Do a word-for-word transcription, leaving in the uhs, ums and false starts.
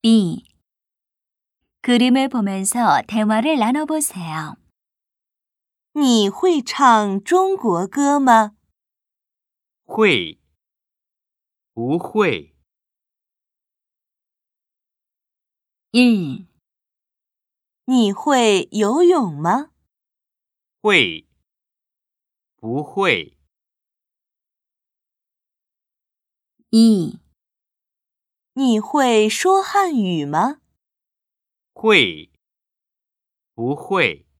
B. 그림을 보면서 대화를 나눠보세요. 你会唱中国歌吗？ 会，不会。 일. 你会游泳吗？ 会，不会。 이. 你会说汉语吗？ 会，不会。